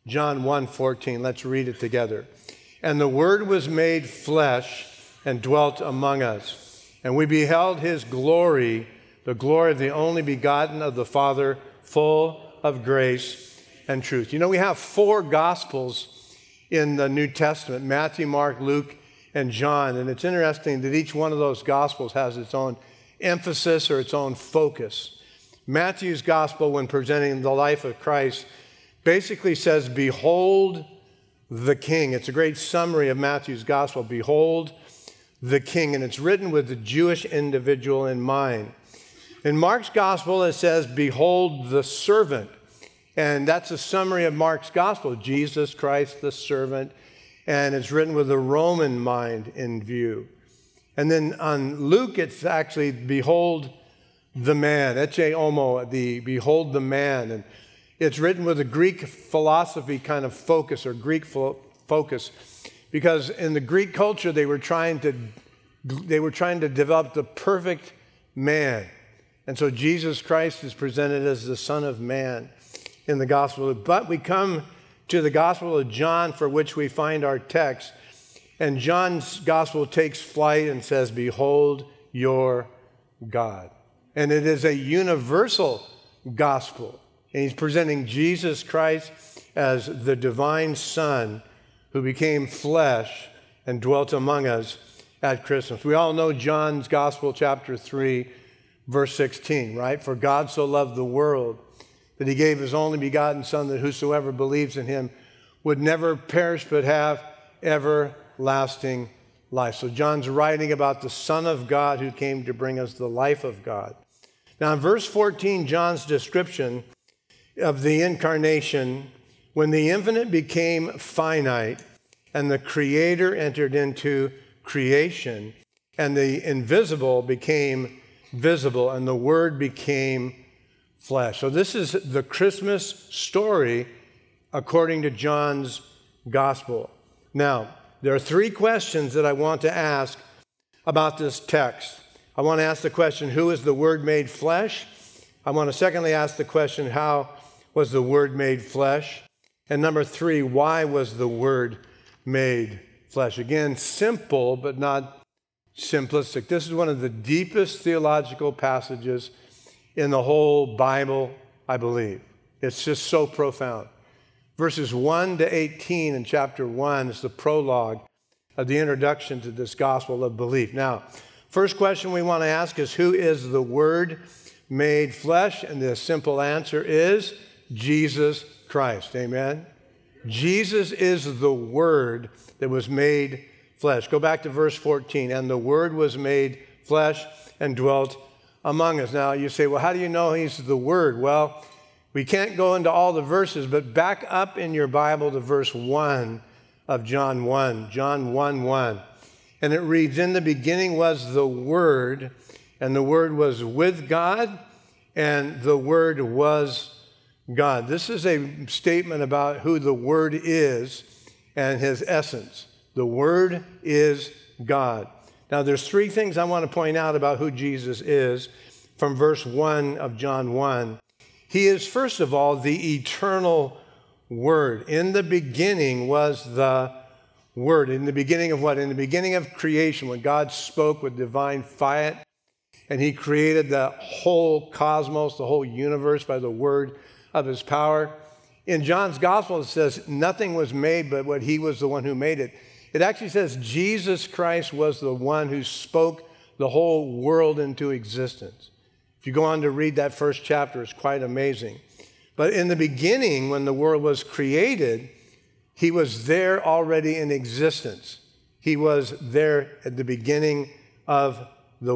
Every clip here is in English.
John 1:14. Let's read it together. And the Word was made flesh and dwelt among us. And we beheld his glory, the glory of the only begotten of the Father, full of grace and truth. You know, we have 4 Gospels in the New Testament: Matthew, Mark, Luke, and John. And it's interesting that each one of those Gospels has its own emphasis or its own focus. Matthew's Gospel, when presenting the life of Christ, basically says, "Behold the King." It's a great summary of Matthew's Gospel. Behold the King. And it's written with the Jewish individual in mind. In Mark's Gospel, it says, "Behold the servant." And that's a summary of Mark's Gospel, Jesus Christ the servant. And it's written with the Roman mind in view. And then on Luke, it's actually, "Behold the man." Ecce homo, the behold the man. And it's written with a Greek philosophy kind of focus, or Greek focus, because in the Greek culture, they were trying to develop the perfect man. And so Jesus Christ is presented as the Son of Man in the Gospel. But we come to the Gospel of John, for which we find our text. And John's Gospel takes flight and says, "Behold your God." And it is a universal gospel. And he's presenting Jesus Christ as the divine Son who became flesh and dwelt among us at Christmas. We all know John's Gospel, chapter 3, verse 16, right? "For God so loved the world that he gave his only begotten Son, that whosoever believes in him would never perish but have everlasting life." So John's writing about the Son of God who came to bring us the life of God. Now in verse 14, John's description of the incarnation, when the infinite became finite and the Creator entered into creation, and the invisible became visible, and the Word became flesh. So this is the Christmas story according to John's Gospel. Now, there are 3 questions that I want to ask about this text. I want to ask the question, who is the Word made flesh? I want to secondly ask the question, how was the Word made flesh? And number 3, why was the Word made flesh? Again, simple, but not simplistic. This is one of the deepest theological passages in the whole Bible, I believe. It's just so profound. Verses 1 to 18 in chapter 1 is the prologue of the introduction to this gospel of belief. Now, first question we want to ask is, who is the Word made flesh? And the simple answer is Jesus Christ. Amen? Jesus is the Word that was made flesh. Go back to verse 14. "And the Word was made flesh and dwelt among us." Now you say, well, how do you know he's the Word? Well, we can't go into all the verses, but back up in your Bible to verse 1 of John 1. John 1:1. And it reads, "In the beginning was the Word, and the Word was with God, and the Word was God." This is a statement about who the Word is and his essence. The Word is God. Now, there's 3 things I want to point out about who Jesus is from verse 1 of John 1. He is, first of all, the eternal Word. In the beginning was the Word. In the beginning of what? In the beginning of creation, when God spoke with divine fiat, and he created the whole cosmos, the whole universe by the word of his power. In John's Gospel, it says nothing was made but what he was the one who made it. It actually says Jesus Christ was the one who spoke the whole world into existence. If you go on to read that first chapter, it's quite amazing. But in the beginning, when the world was created, he was there already in existence. He was there at the beginning of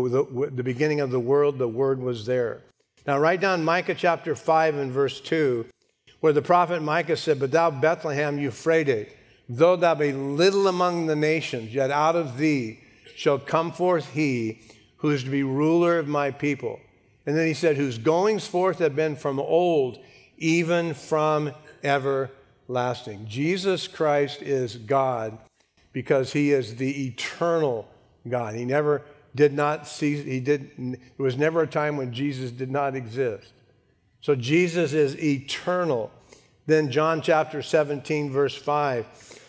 the beginning of the world. The Word was there. Now write down Micah chapter 5 and verse 2, where the prophet Micah said, "But thou, Bethlehem Euphratah, though thou be little among the nations, yet out of thee shall come forth he who is to be ruler of my people." And then he said, "Whose goings forth have been from old, even from everlasting." Jesus Christ is God because he is the eternal God. He never did not cease. There was never a time when Jesus did not exist. So Jesus is eternal Then John chapter 17, verse 5,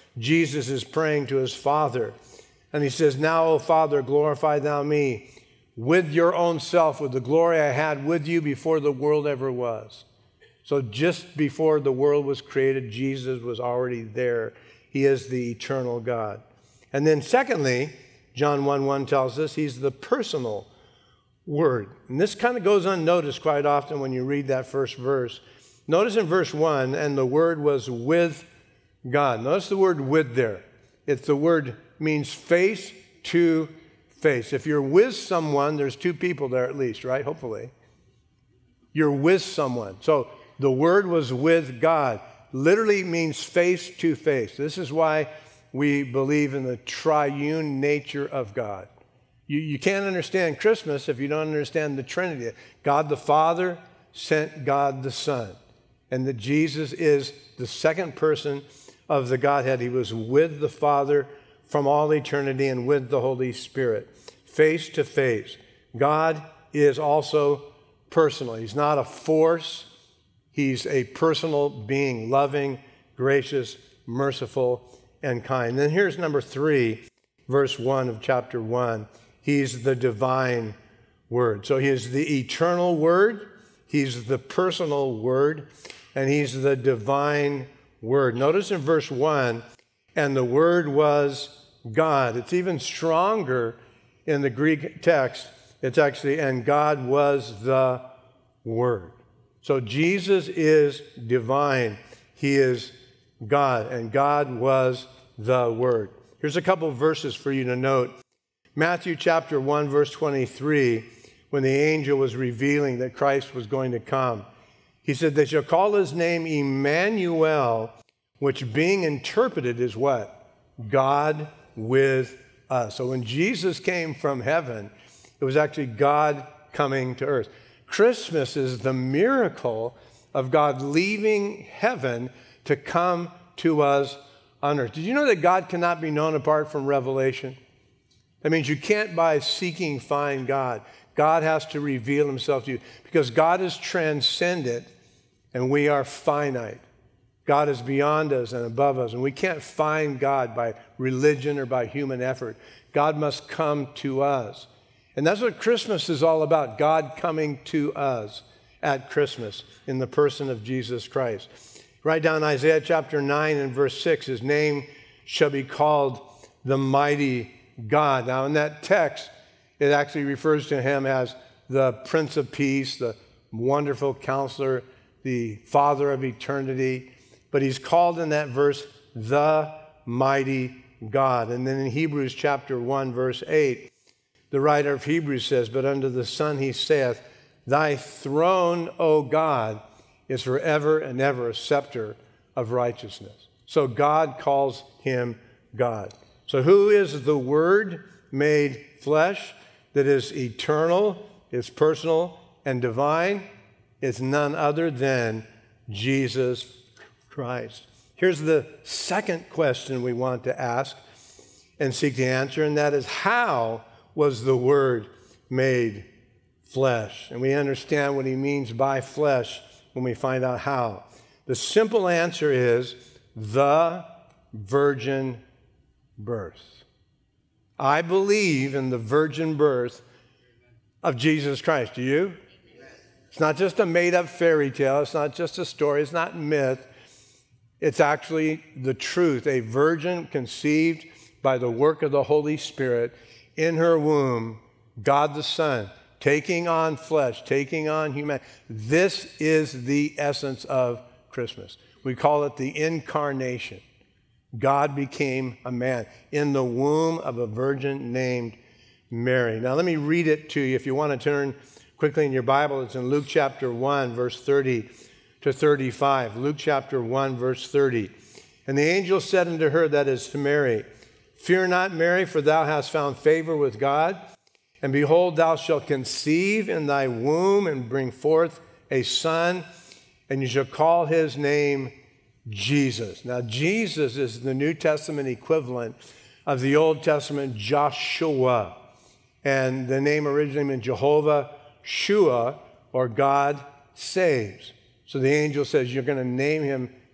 Jesus is praying to his Father. And he says, now, O Father, glorify thou me with your own self, with the glory I had with you before the world ever was. So just before the world was created, Jesus was already there. He is the eternal God. And then secondly, John 1:1 tells us he's the personal Word. And this kind of goes unnoticed quite often when you read that first verse. Notice in verse 1, and the Word was with God. Notice the word with there. It's the word means face to face. If you're with someone, there's two people there at least, right? Hopefully. You're with someone. So the Word was with God. Literally means face to face. This is why we believe in the triune nature of God. You can't understand Christmas if you don't understand the Trinity. God the Father sent God the Son. And that Jesus is the second person of the Godhead. He was with the Father from all eternity and with the Holy Spirit, face to face. God is also personal. He's not a force. He's a personal being, loving, gracious, merciful, and kind. Then here's number 3, verse 1 of chapter 1. He's the divine Word. So he is the eternal Word, he's the personal Word, and he's the divine Word. Notice in verse 1, and the Word was God. It's even stronger in the Greek text. It's actually, and God was the Word. So Jesus is divine. He is God, and God was the Word. Here's a couple verses for you to note. Matthew chapter 1, verse 23, when the angel was revealing that Christ was going to come, he said, they shall call his name Emmanuel, which being interpreted is what? God with us. So when Jesus came from heaven, it was actually God coming to earth. Christmas is the miracle of God leaving heaven to come to us on earth. Did you know that God cannot be known apart from revelation? That means you can't, by seeking, find God. God has to reveal himself to you because God is transcendent and we are finite. God is beyond us and above us, and we can't find God by religion or by human effort. God must come to us. And that's what Christmas is all about, God coming to us at Christmas in the person of Jesus Christ. Write down Isaiah chapter 9 and verse 6, his name shall be called the mighty God. Now in that text, it actually refers to him as the Prince of Peace, the wonderful counselor, the Father of eternity. But he's called in that verse the mighty God. And then in Hebrews chapter 1, verse 8, the writer of Hebrews says, but unto the Son he saith, thy throne, O God, is forever and ever a scepter of righteousness. So God calls him God. So who is the Word made flesh that is eternal, is personal, and divine? It's none other than Jesus Christ. Here's the second question we want to ask and seek to answer, and that is, how was the Word made flesh? And we understand what he means by flesh when we find out how. The simple answer is the virgin birth. I believe in the virgin birth of Jesus Christ. Do you? It's not just a made-up fairy tale. It's not just a story. It's not myth. It's actually the truth. A virgin conceived by the work of the Holy Spirit in her womb, God the Son, taking on flesh, taking on humanity. This is the essence of Christmas. We call it the incarnation. God became a man in the womb of a virgin named Mary. Now let me read it to you. If you want to turn quickly in your Bible, it's in Luke chapter 1, verse 30 to 35. Luke chapter 1, verse 30. And the angel said unto her, that is to Mary, fear not, Mary, for thou hast found favor with God. And behold, thou shalt conceive in thy womb and bring forth a son, and you shall call his name Jesus. Now, Jesus is the New Testament equivalent of the Old Testament Joshua. And the name originally meant Jehovah Shua, or God saves. So the angel says, you're going to name him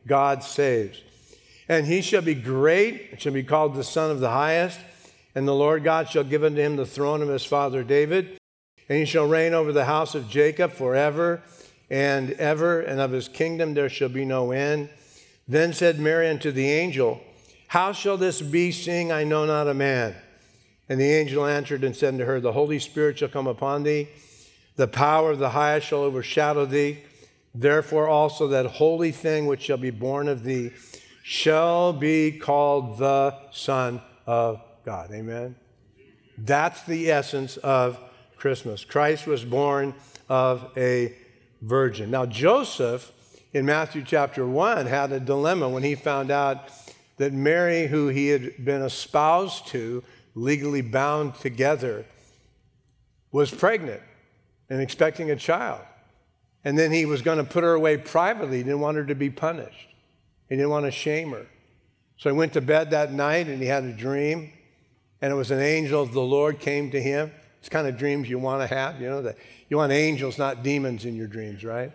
God saves. And he shall be great, and shall be called the Son of the Highest, and the Lord God shall give unto him the throne of his father David, and he shall reign over the house of Jacob forever and ever, and of his kingdom there shall be no end. Then said Mary unto the angel, How shall this be, seeing I know not a man? And the angel answered and said unto her, The Holy Spirit shall come upon thee, the power of the highest shall overshadow thee. Therefore also that holy thing which shall be born of thee shall be called the Son of God. Amen? That's the essence of Christmas. Christ was born of a virgin. Now Joseph, in Matthew chapter 1, had a dilemma when he found out that Mary, who he had been espoused to, legally bound together, was pregnant and expecting a child. And then he was going to put her away privately. He didn't want her to be punished. He didn't want to shame her. So he went to bed that night and he had a dream. And it was an angel of the Lord came to him. It's the kind of dreams you want to have, that you want angels, not demons in your dreams, right?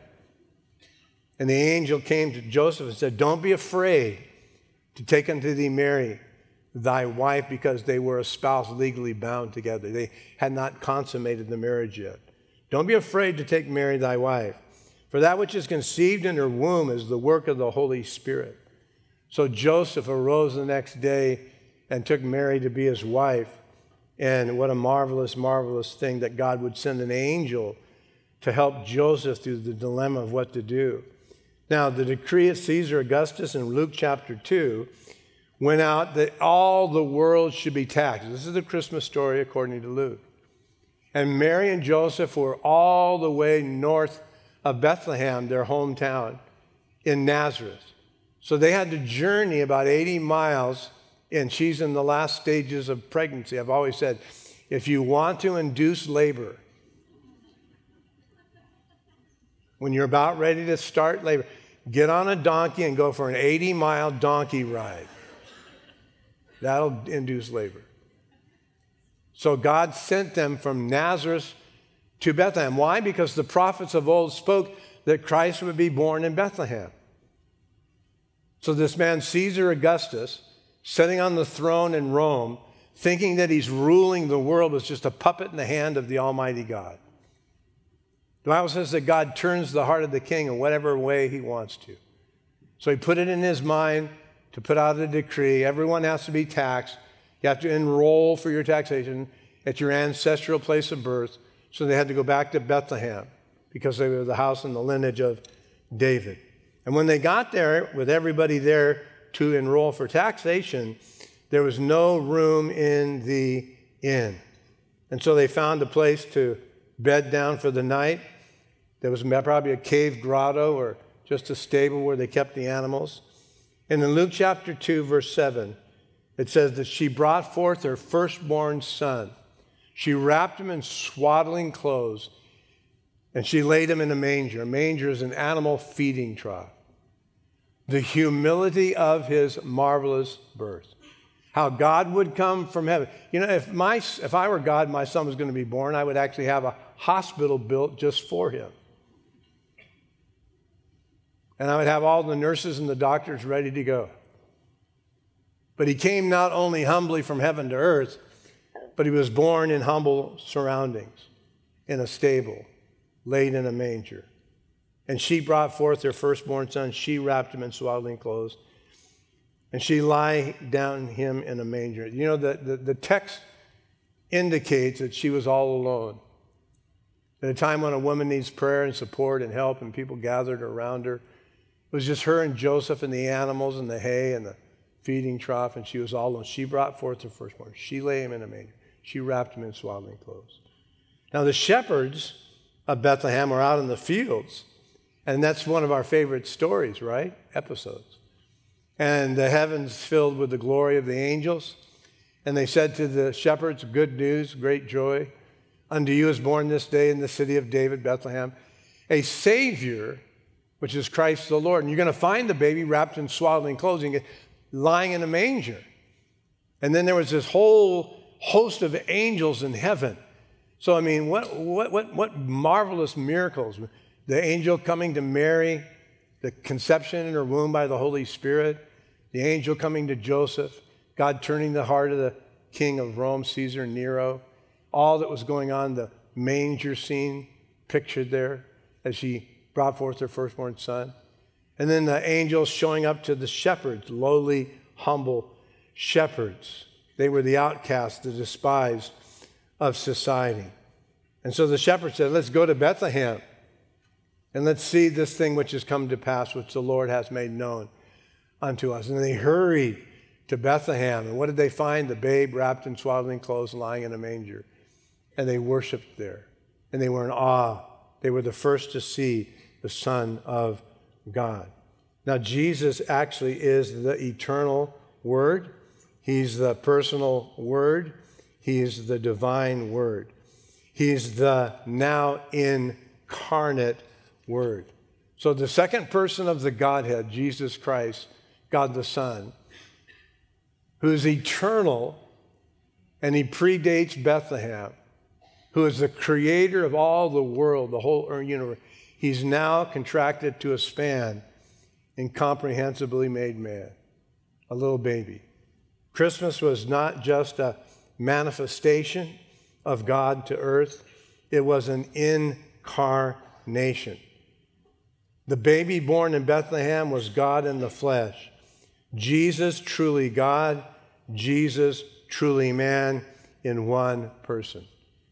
And the angel came to Joseph and said, Don't be afraid to take unto thee Mary, thy wife, because they were espoused, legally bound together. They had not consummated the marriage yet. Don't be afraid to take Mary, thy wife, for that which is conceived in her womb is the work of the Holy Spirit. So Joseph arose the next day and took Mary to be his wife. And what a marvelous, marvelous thing that God would send an angel to help Joseph through the dilemma of what to do. Now, the decree of Caesar Augustus in Luke chapter 2 went out that all the world should be taxed. This is the Christmas story according to Luke. And Mary and Joseph were all the way north of Bethlehem, their hometown, in Nazareth. So they had to journey about 80 miles, and she's in the last stages of pregnancy. I've always said, if you want to induce labor, when you're about ready to start labor, get on a donkey and go for an 80-mile donkey ride. That'll induce labor. So God sent them from Nazareth to Bethlehem. Why? Because the prophets of old spoke that Christ would be born in Bethlehem. So this man, Caesar Augustus, sitting on the throne in Rome, thinking that he's ruling the world, was just a puppet in the hand of the Almighty God. The Bible says that God turns the heart of the king in whatever way he wants to. So he put it in his mind to put out a decree. Everyone has to be taxed. You have to enroll for your taxation at your ancestral place of birth. So they had to go back to Bethlehem because they were the house and the lineage of David. And when they got there, with everybody there to enroll for taxation, there was no room in the inn. And so they found a place to bed down for the night. There was probably a cave grotto or just a stable where they kept the animals. And in Luke chapter 2, verse 7, it says that she brought forth her firstborn son. She wrapped him in swaddling clothes, and she laid him in a manger. A manger is an animal feeding trough. The humility of his marvelous birth. How God would come from heaven. If I were God and my son was going to be born, I would actually have a hospital built just for him. And I would have all the nurses and the doctors ready to go. But he came not only humbly from heaven to earth, but he was born in humble surroundings, in a stable, laid in a manger. And she brought forth her firstborn son. She wrapped him in swaddling clothes. And she lie down him in a manger. The text indicates that she was all alone. At a time when a woman needs prayer and support and help and people gathered around her, it was just her and Joseph and the animals and the hay and the feeding trough, and she was all alone. She brought forth her firstborn. She lay him in a manger. She wrapped him in swaddling clothes. Now the shepherds of Bethlehem are out in the fields, and that's one of our favorite stories, right? Episodes. And the heavens filled with the glory of the angels. And they said to the shepherds, good news, great joy. Unto you is born this day in the city of David, Bethlehem, a Savior, which is Christ the Lord. And you're going to find the baby wrapped in swaddling clothes and lying in a manger. And then there was this whole host of angels in heaven. So, I mean, what marvelous miracles. The angel coming to Mary the conception in her womb by the Holy Spirit, the angel coming to Joseph, God turning the heart of the king of Rome, Caesar Nero, all that was going on, the manger scene pictured there as she brought forth her firstborn son. And then the angels showing up to the shepherds, lowly, humble shepherds. They were the outcasts, the despised of society. And so the shepherds said, let's go to Bethlehem and let's see this thing which has come to pass, which the Lord has made known unto us. And they hurried to Bethlehem. And what did they find? The babe wrapped in swaddling clothes lying in a manger. And they worshiped there. And they were in awe. They were the first to see the Son of God. Now, Jesus actually is the eternal Word. He's the personal Word. He's the divine Word. He's the now incarnate Word. So the second person of the Godhead, Jesus Christ, God the Son, who is eternal, and he predates Bethlehem, who is the creator of all the world, the whole universe. He's now contracted to a span, incomprehensibly made man, a little baby. Christmas was not just a manifestation of God to earth, it was an incarnation. The baby born in Bethlehem was God in the flesh. Jesus, truly God, Jesus, truly man, in one person.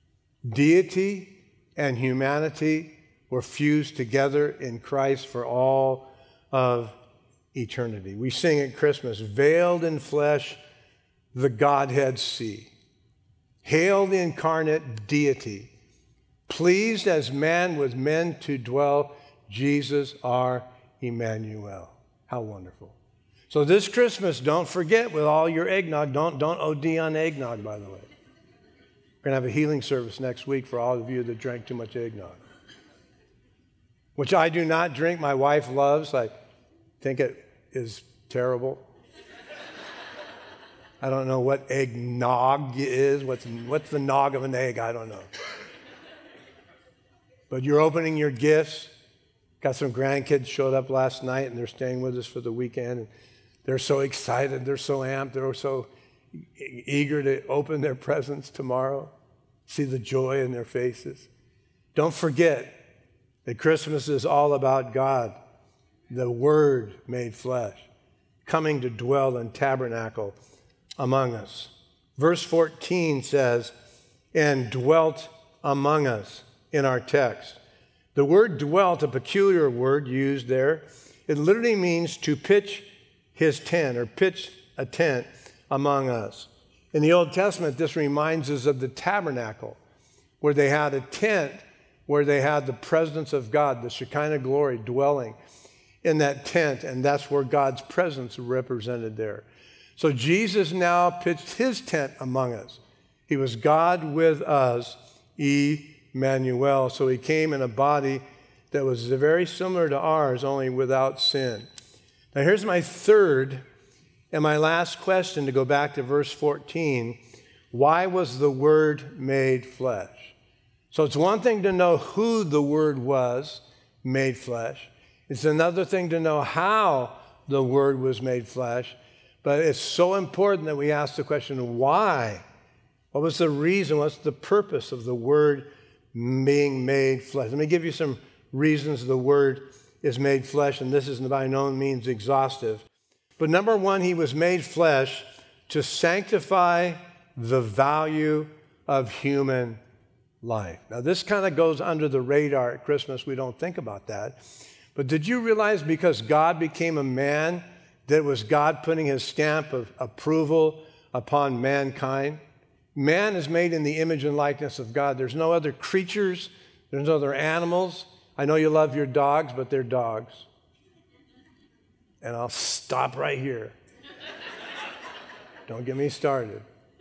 Deity and humanity were fused together in Christ for all of eternity. We sing at Christmas, veiled in flesh, the Godhead see. Hail the incarnate deity, pleased as man with men to dwell, Jesus our Emmanuel. How wonderful. So this Christmas, don't forget with all your eggnog, don't OD on eggnog, by the way. We're going to have a healing service next week for all of you that drank too much eggnog, which I do not drink. My wife loves. I think it is terrible. I don't know what eggnog is. What's the nog of an egg? I don't know. But you're opening your gifts. Got some grandkids showed up last night, and they're staying with us for the weekend. And they're so excited. They're so amped. They're so eager to open their presents tomorrow. See the joy in their faces. Don't forget that Christmas is all about God, the Word made flesh, coming to dwell and tabernacle among us. Verse 14 says, and dwelt among us in our text. The word dwelt, a peculiar word used there, it literally means to pitch his tent or pitch a tent among us. In the Old Testament, this reminds us of the tabernacle, where they had a tent, where they had the presence of God, the Shekinah glory dwelling in that tent, and that's where God's presence represented there. So Jesus now pitched his tent among us. He was God with us, Emmanuel. So he came in a body that was very similar to ours, only without sin. Now here's my third and my last question to go back to verse 14. Why was the Word made flesh? So it's one thing to know who the Word was made flesh. It's another thing to know how the Word was made flesh. But it's so important that we ask the question, why? What was the reason? What's the purpose of the Word being made flesh? Let me give you some reasons the Word is made flesh, and this is by no means exhaustive. But number one, he was made flesh to sanctify the value of human life. Now, this kind of goes under the radar at Christmas. We don't think about that. But did you realize because God became a man, that was God putting his stamp of approval upon mankind? Man is made in the image and likeness of God. There's no other creatures. There's no other animals. I know you love your dogs, but they're dogs. And I'll stop right here. Don't get me started.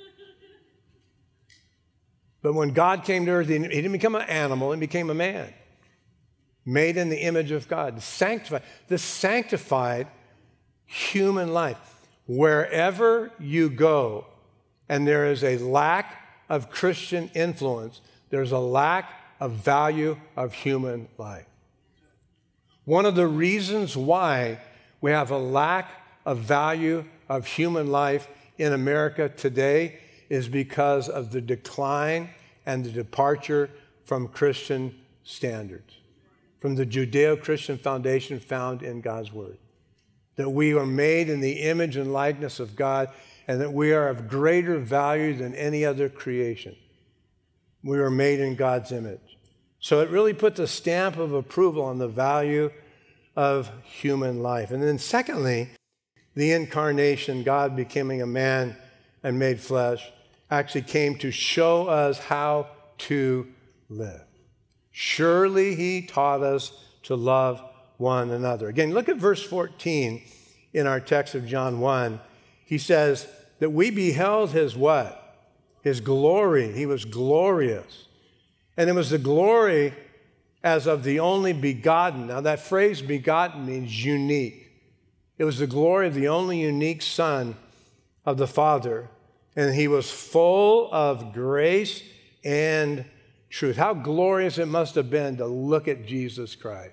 But when God came to earth, he didn't become an animal, he became a man, made in the image of God, sanctified. This sanctified human life. Wherever you go, and there is a lack of Christian influence, there's a lack of value of human life. One of the reasons why we have a lack of value of human life in America today is because of the decline and the departure from Christian standards, from the Judeo-Christian foundation found in God's Word. That we are made in the image and likeness of God, and that we are of greater value than any other creation. We were made in God's image. So it really puts a stamp of approval on the value of human life. And then secondly, the incarnation, God becoming a man and made flesh, actually came to show us how to live. Surely he taught us to love one another. Again, look at verse 14 in our text of John 1. He says that we beheld his what? His glory. He was glorious. And it was the glory as of the only begotten. Now that phrase begotten means unique. It was the glory of the only unique Son of the Father. And he was full of grace and truth. How glorious it must have been to look at Jesus Christ.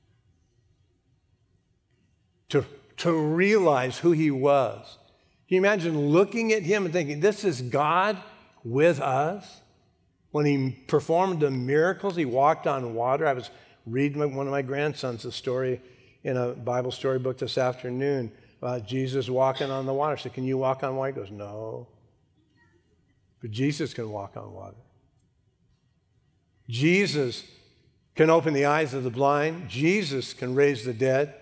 To realize who he was. Can you imagine looking at him and thinking, this is God with us? When he performed the miracles, he walked on water. I was reading one of my grandsons a story in a Bible storybook this afternoon about Jesus walking on the water. I said, can you walk on water? He goes, no. But Jesus can walk on water. Jesus can open the eyes of the blind. Jesus can raise the dead.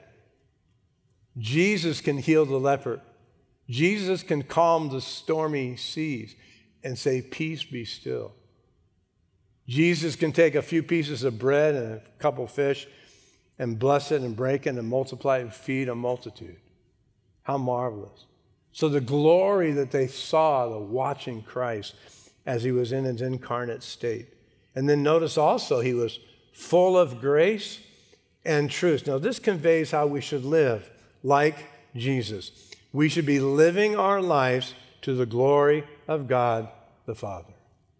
Jesus can heal the leper. Jesus can calm the stormy seas and say, peace be still. Jesus can take a few pieces of bread and a couple fish and bless it and break it and multiply it and feed a multitude. How marvelous. So the glory that they saw, the watching Christ as he was in his incarnate state. And then notice also he was full of grace and truth. Now this conveys how we should live like Jesus. We should be living our lives to the glory of God the Father.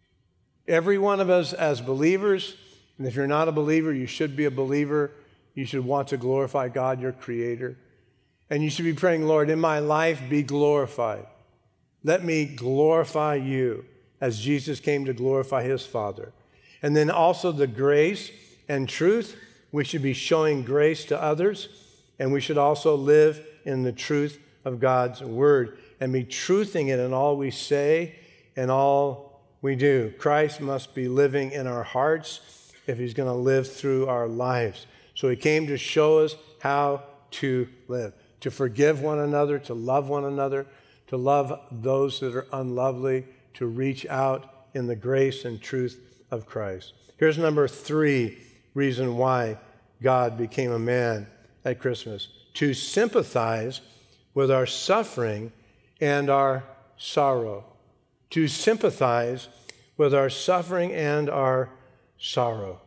Every one of us as believers, and if you're not a believer, you should be a believer. You should want to glorify God, your Creator. And you should be praying, Lord, in my life, be glorified. Let me glorify you as Jesus came to glorify his Father. And then also the grace and truth. We should be showing grace to others, and we should also live in the truth of God's Word and be truthing it in all we say and all we do. Christ must be living in our hearts if he's going to live through our lives. So he came to show us how to live, to forgive one another, to love one another, to love those that are unlovely, to reach out in the grace and truth of Christ. Here's number 3 reason why God became a man at Christmas: to sympathize with our suffering and our sorrow. To sympathize with our suffering and our sorrow.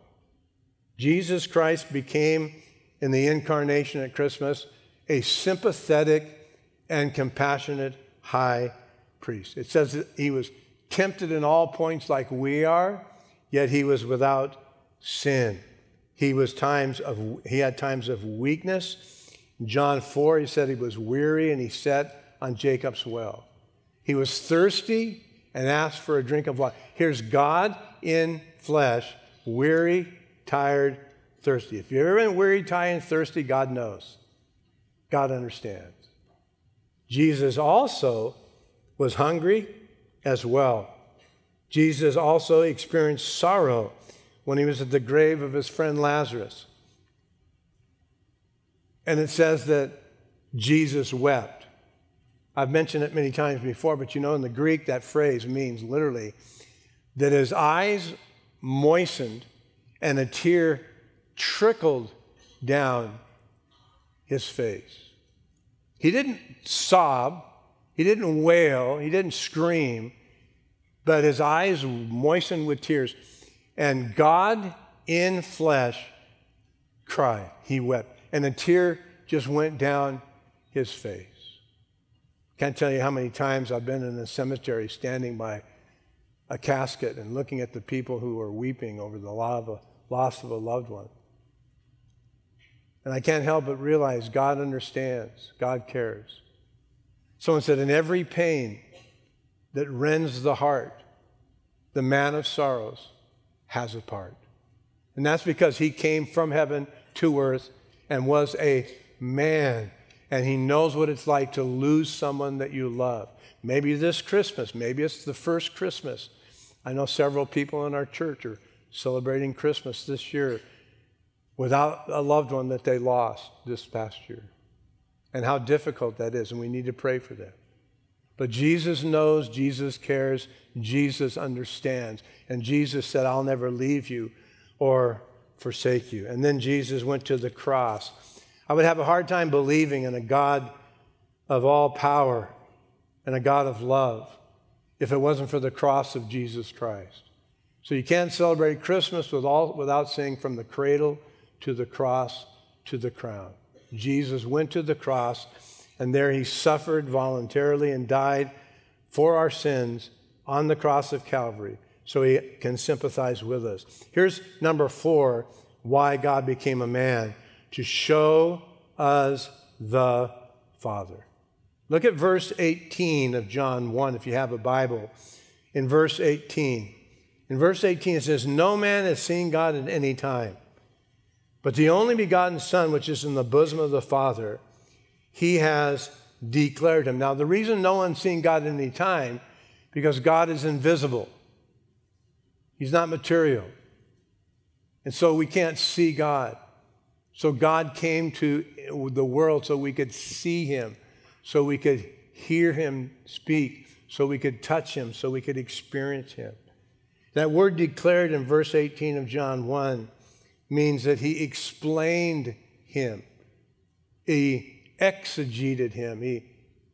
Jesus Christ became, in the incarnation at Christmas, a sympathetic and compassionate high priest. It says that he was tempted in all points like we are, yet he was without sin. He had times of weakness. In John 4, he said he was weary and he sat on Jacob's well. He was thirsty and asked for a drink of water. Here's God in flesh, weary, tired, thirsty. If you've ever been weary, tired, and thirsty, God knows. God understands. Jesus also was hungry as well. Jesus also experienced sorrow when he was at the grave of his friend Lazarus. And it says that Jesus wept. I've mentioned it many times before, but you know, in the Greek, that phrase means literally that his eyes moistened and a tear trickled down his face. He didn't sob, he didn't wail, he didn't scream, but his eyes moistened with tears. And God in flesh cried. He wept. And a tear just went down his face. Can't tell you how many times I've been in a cemetery standing by a casket and looking at the people who are weeping over the loss of a loved one. And I can't help but realize God understands, God cares. Someone said, in every pain that rends the heart, the man of sorrows has a part. And that's because he came from heaven to earth and was a man. And he knows what it's like to lose someone that you love. Maybe this Christmas, maybe it's the first Christmas. I know several people in our church are celebrating Christmas this year without a loved one that they lost this past year. And how difficult that is, and we need to pray for them. But Jesus knows, Jesus cares, Jesus understands. And Jesus said, I'll never leave you or forsake you. And then Jesus went to the cross. I would have a hard time believing in a God of all power and a God of love if it wasn't for the cross of Jesus Christ. So you can't celebrate Christmas without saying from the cradle to the cross to the crown. Jesus went to the cross, and there he suffered voluntarily and died for our sins on the cross of Calvary so he can sympathize with us. Here's number 4, why God became a man: to show us the Father. Look at verse 18 of John 1 if you have a Bible. In verse 18. In verse 18 it says, no man has seen God at any time, but the only begotten Son, which is in the bosom of the Father, he has declared him. Now, the reason no one's seen God at any time, because God is invisible. He's not material. And so we can't see God. So God came to the world so we could see him, so we could hear him speak, so we could touch him, so we could experience him. That word declared in verse 18 of John 1 means that he explained him. He exegeted him. He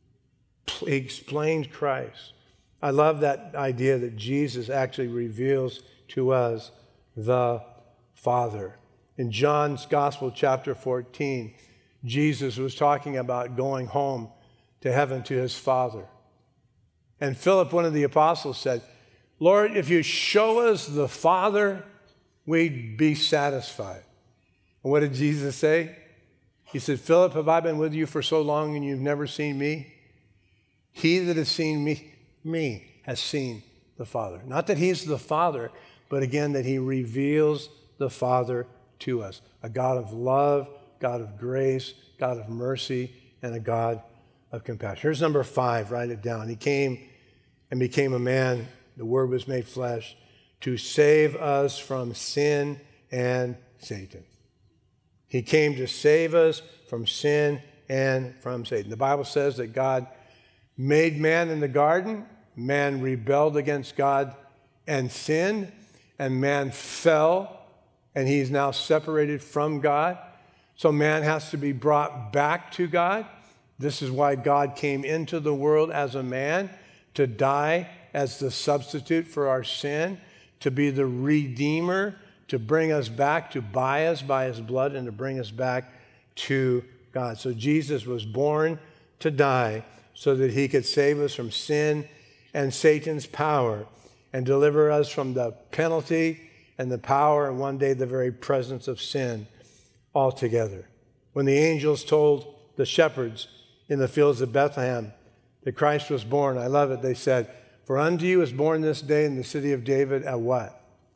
explained Christ. I love that idea that Jesus actually reveals to us the Father. In John's Gospel, chapter 14, Jesus was talking about going home to heaven to his Father. And Philip, one of the apostles, said, Lord, if you show us the Father, we'd be satisfied. And what did Jesus say? He said, Philip, have I been with you for so long and you've never seen me? He that has seen me has seen the Father. Not that he's the Father, but again, that he reveals the Father to us. A God of love, God of grace, God of mercy, and a God of compassion. Here's number 5, write it down. He came and became a man. The Word was made flesh to save us from sin and Satan. He came to save us from sin and from Satan. The Bible says that God made man in the garden. Man rebelled against God and sinned, and man fell, and he's now separated from God. So man has to be brought back to God. This is why God came into the world as a man, to die as the substitute for our sin, to be the Redeemer, to bring us back, to buy us by his blood, and to bring us back to God. So Jesus was born to die so that he could save us from sin and Satan's power and deliver us from the penalty and the power and one day the very presence of sin altogether. When the angels told the shepherds in the fields of Bethlehem that Christ was born, I love it, they said, for unto you is born this day in the city of David a what?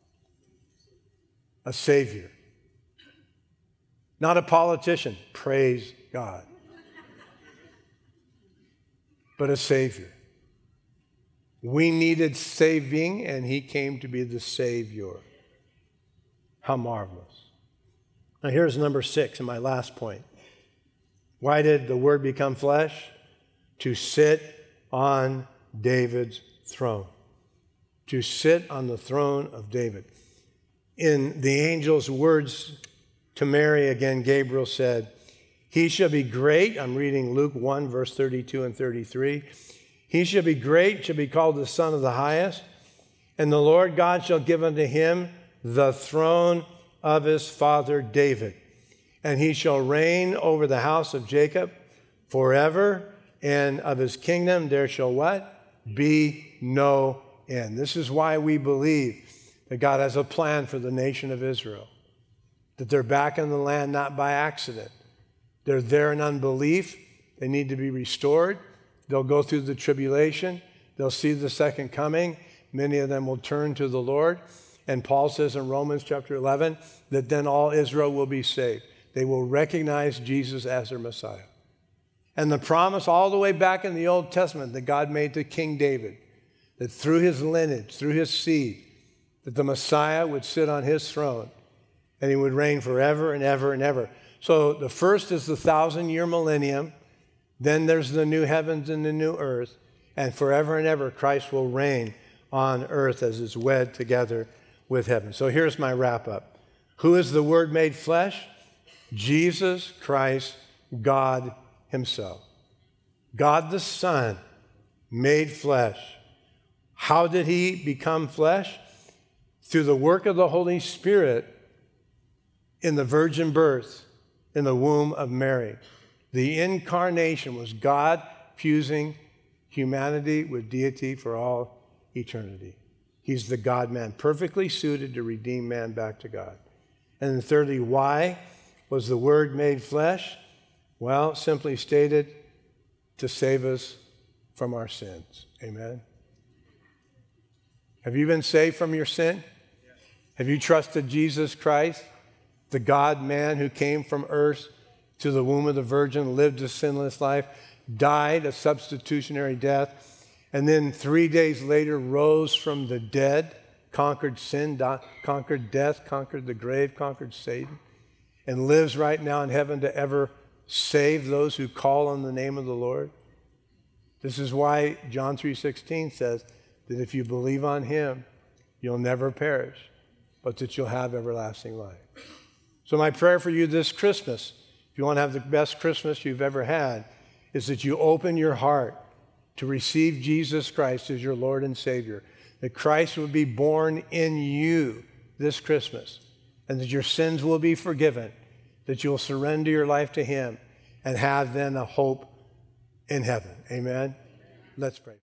A Savior. Not a politician, praise God. But a Savior. We needed saving, and he came to be the Savior. How marvelous. Now here's number 6, and my last point. Why did the Word become flesh? To sit on David's throne. To sit on the throne of David. In the angel's words to Mary, again, Gabriel said, he shall be great. I'm reading Luke 1, verse 32 and 33. He shall be great, shall be called the Son of the Highest, and the Lord God shall give unto him the throne of his father David. And he shall reign over the house of Jacob forever, and of his kingdom there shall what? Be no end. This is why we believe that God has a plan for the nation of Israel. that they're back in the land not by accident. They're there in unbelief. They need to be restored. They'll go through the tribulation. They'll see the second coming. Many of them will turn to the Lord. And Paul says in Romans chapter 11 that then all Israel will be saved. They will recognize Jesus as their Messiah. And the promise all the way back in the Old Testament that God made to King David, that through his lineage, through his seed, that the Messiah would sit on his throne and he would reign forever and ever and ever. So the first is the 1,000-year millennium. Then there's the new heavens and the new earth. And forever and ever, Christ will reign on earth as it's wed together with heaven. So here's my wrap up. Who is the Word made flesh? Jesus Christ, God himself. God the Son made flesh. How did he become flesh? Through the work of the Holy Spirit in the virgin birth in the womb of Mary. The incarnation was God fusing humanity with deity for all eternity. He's the God-man, perfectly suited to redeem man back to God. And then thirdly, why was the Word made flesh? Well, simply stated, to save us from our sins. Amen. Have you been saved from your sin? Yes. Have you trusted Jesus Christ, the God-man who came from earth to the womb of the Virgin, lived a sinless life, died a substitutionary death, and then 3 days later rose from the dead, conquered sin, conquered death, conquered the grave, conquered Satan, and lives right now in heaven to ever save those who call on the name of the Lord? This is why John 3:16 says that if you believe on him, you'll never perish, but that you'll have everlasting life. So my prayer for you this Christmas, if you want to have the best Christmas you've ever had, is that you open your heart to receive Jesus Christ as your Lord and Savior, that Christ would be born in you this Christmas, and that your sins will be forgiven, that you'll surrender your life to him and have then a hope in heaven. Amen? Let's pray.